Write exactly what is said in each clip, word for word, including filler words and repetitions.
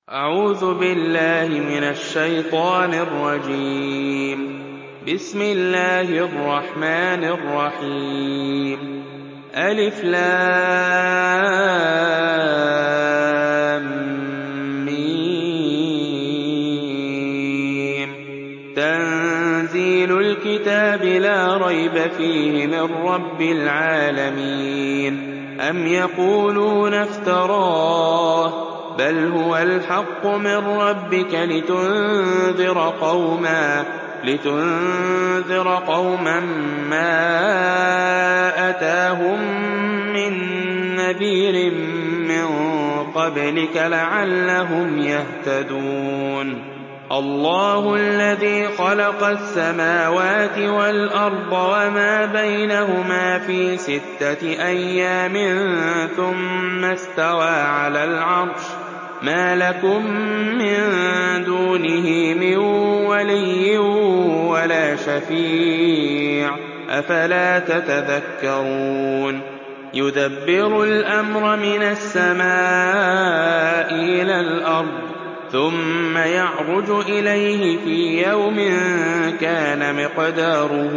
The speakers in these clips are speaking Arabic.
أعوذ بالله من الشيطان الرجيم. بسم الله الرحمن الرحيم. ألف لام ميم. تنزيل الكتاب لا ريب فيه من رب العالمين. أم يقولون افتراه بل هو الحق من ربك لتنذر قوما لتنذر قوما ما أتاهم من نذير من قبلك لعلهم يهتدون. الله الذي خلق السماوات والأرض وما بينهما في ستة أيام ثم استوى على العرش ما لكم من دونه من ولي ولا شفيع أفلا تتذكرون. يدبر الأمر من السماء إلى الأرض ثم يعرج إليه في يوم كان مقداره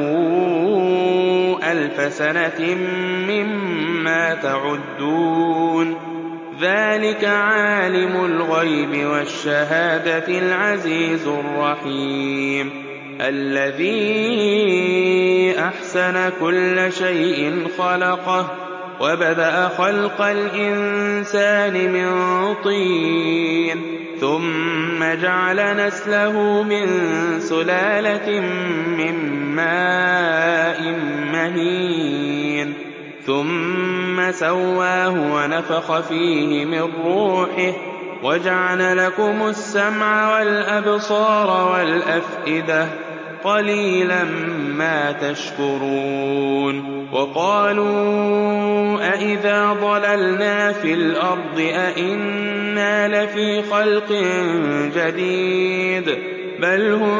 ألف سنة مما تعدون. ذلك عالم الغيب والشهادة العزيز الرحيم. الذي أحسن كل شيء خلقه وبدأ خلق الإنسان من طين ثم جعل نسله من سلالة من ماء مهين ثم سواه ونفخ فيه من روحه وجعل لكم السمع والأبصار والأفئدة قليلا ما تشكرون. وقالوا أإذا ضللنا في الأرض أإنا لفي خلق جديد بل هم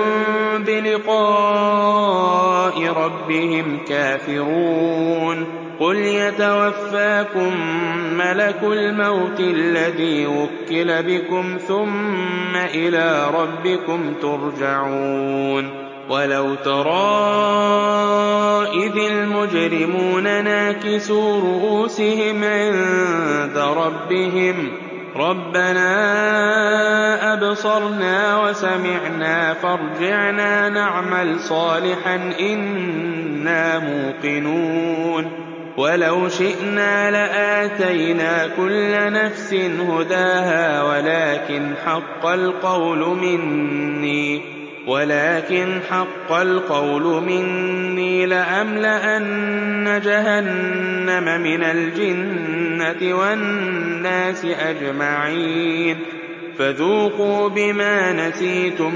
بلقاء ربهم كافرون. قل يتوفاكم ملك الموت الذي وكل بكم ثم إلى ربكم ترجعون. ولو ترى إذ المجرمون ناكسوا رؤوسهم عند ربهم ربنا أبصرنا وسمعنا فارجعنا نعمل صالحا إنا موقنون. ولو شئنا لآتينا كل نفس هداها ولكن حق القول مني ولكن حق القول مني لأملأن جهنم من الجنة والناس أجمعين. فذوقوا بما نسيتم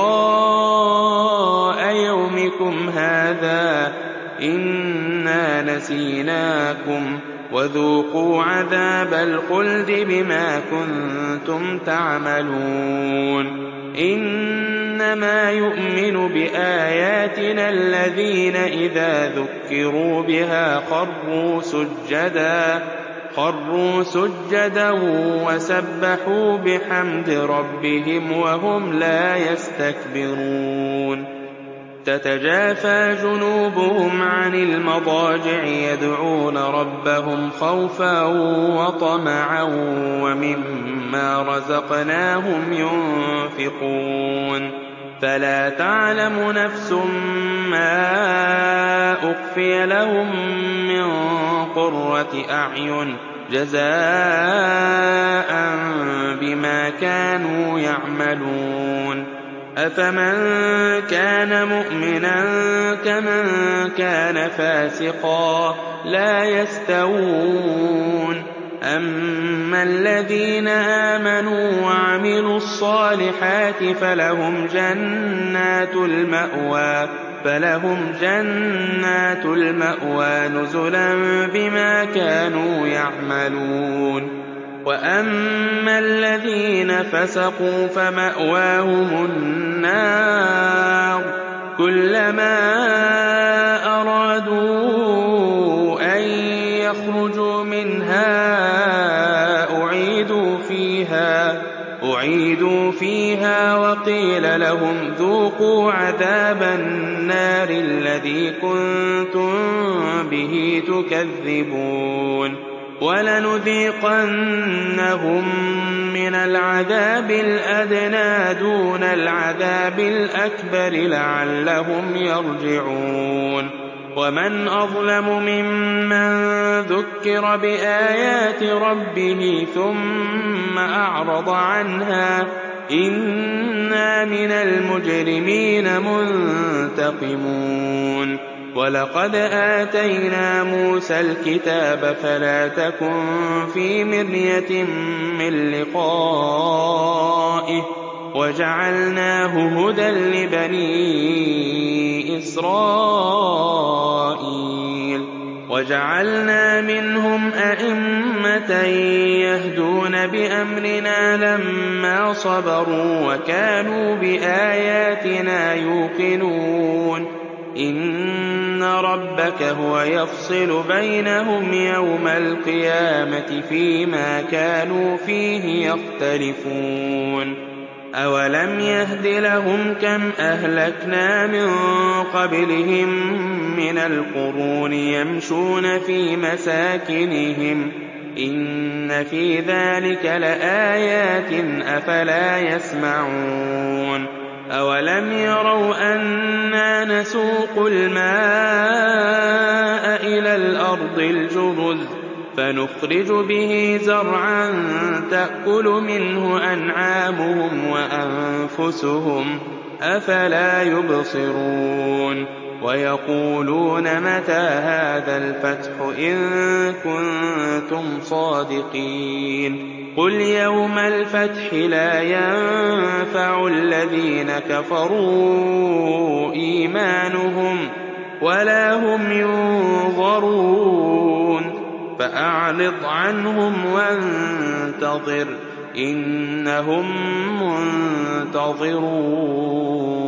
لقاء يومكم هذا إنا نسيناكم وذوقوا عذاب الخلد بما كنتم تعملون. إنما يؤمن بآياتنا الذين إذا ذكروا بها خروا سجدا خروا سجدا وسبحوا بحمد ربهم وهم لا يستكبرون. تتجافى جنوبهم عن المضاجع يدعون ربهم خوفا وطمعا ومما رزقناهم ينفقون. فلا تعلم نفس ما أخفي لهم من قرة أعين جزاء بما كانوا يعملون. أفمن كان مؤمنا كمن كان فاسقا لا يستوون. أما الذين آمنوا وعملوا الصالحات فلهم جنات المأوى فلهم جنات المأوى نزلا بما كانوا يعملون. وأما الذين فسقوا فمأواهم النار كلما أرادوا أن يخرجوا منها أُعِيدُوا فِيهَا وَقِيلَ لَهُمْ ذُوقُوا عَذَابَ النَّارِ الَّذِي كُنتُم بِهِ تُكَذِّبُونَ وَلَنُذِيقَنَّهُم مِّنَ الْعَذَابِ الْأَدْنَىٰ دُونَ الْعَذَابِ الْأَكْبَرِ لَعَلَّهُمْ يَرْجِعُونَ وَمَنْ أَظْلَمُ مِمَّن ذُكِّرَ بِآيَاتِ رَبِّهِ ثُمَّ أَعْرَضَ عَنْهَا ۚ إِنَّا مِنَ الْمُجْرِمِينَ مُنتَقِمُونَ وَلَقَدْ آتَيْنَا مُوسَى الْكِتَابَ فَلَا تَكُن فِي مِرْيَةٍ مِّن لِّقَائِهِ وَجَعَلْنَاهُ هُدًى لِّبَنِي إِسْرَائِيلَ وَجَعَلْنَا مِنْهُمْ أَئِمَّةً يَهْدُونَ بِأَمْرِنَا لَمَّا صَبَرُوا وَكَانُوا بِآيَاتِنَا يُوقِنُونَ إِنَّ رَبَّكَ هُوَ يَفْصِلُ بَيْنَهُمْ يَوْمَ الْقِيَامَةِ فِيمَا كَانُوا فِيهِ يَخْتَلِفُونَ أَوَلَمْ يَهْدِ لَهُمْ كَمْ أَهْلَكْنَا مِن قَبْلِهِم مِّنَ الْقُرُونِ يَمْشُونَ فِي مَسَاكِنِهِمْ ۗ إِنَّ فِي ذَٰلِكَ لَآيَاتٍ ۖ أَفَلَا يَسْمَعُونَ أَوَلَمْ يَرَوْا أَنَّا نَسُوقُ الْمَاءَ إِلَى الْأَرْضِ الْجُرُزِ فَنُخْرِجُ بِهِ زَرْعًا تَأْكُلُ مِنْهُ أَنْعَامُهُمْ وَأَنفُسُهُمْ ۖ أَفَلَا يُبْصِرُونَ وَيَقُولُونَ مَتَىٰ هَٰذَا الْفَتْحُ إِن كُنتُمْ صَادِقِينَ قُلْ يَوْمَ الْفَتْحِ لَا يَنفَعُ الَّذِينَ كَفَرُوا إِيمَانُهُمْ وَلَا هُمْ يُنظَرُونَ فَأَعْرِضْ عَنْهُمْ وَانتَظِرْ إِنَّهُم مُّنتَظِرُونَ